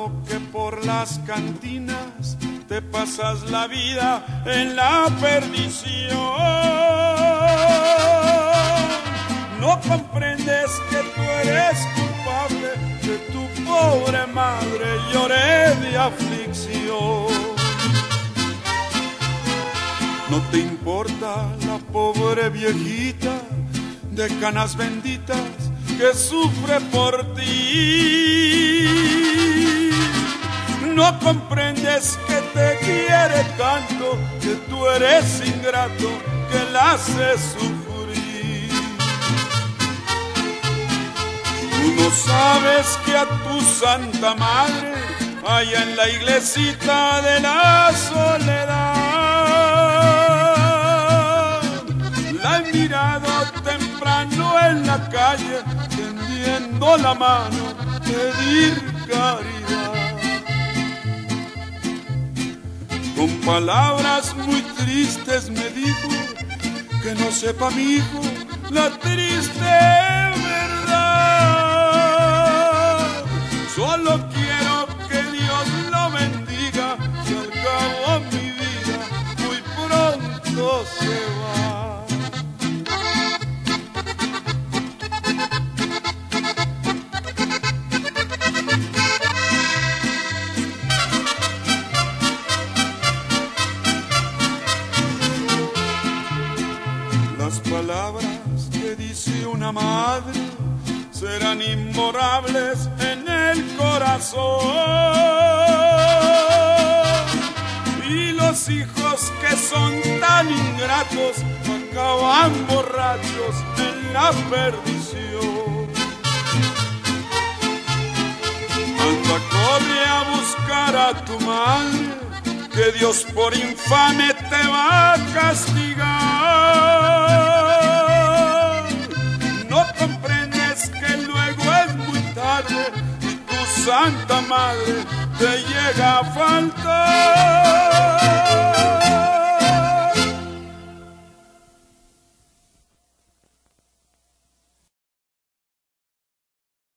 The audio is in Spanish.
lo que por las cantinas te pasas la vida en la perdición. No comprendes que tú eres culpable, que tu pobre madre llore de aflicción. No te importa la pobre viejita de canas benditas que sufre por ti. No comprendes que te quiere tanto, que tú eres ingrato, que la haces sufrir. Tú no sabes que a tu santa madre, allá en la iglesita de la soledad, la he mirado temprano en la calle, tendiendo la mano, pedir caridad. Con palabras muy tristes me dijo que no sepa mi hijo la triste verdad. Solo quiero que Dios lo bendiga, que al cabo mi vida muy pronto se va. Las palabras que dice una madre serán imborrables en el corazón, y los hijos que son tan ingratos acaban borrachos en la perdición. Anda, corre a buscar a tu madre, que Dios por infame te va a castigar. No comprendes que luego es muy tarde y tu santa madre te llega a faltar.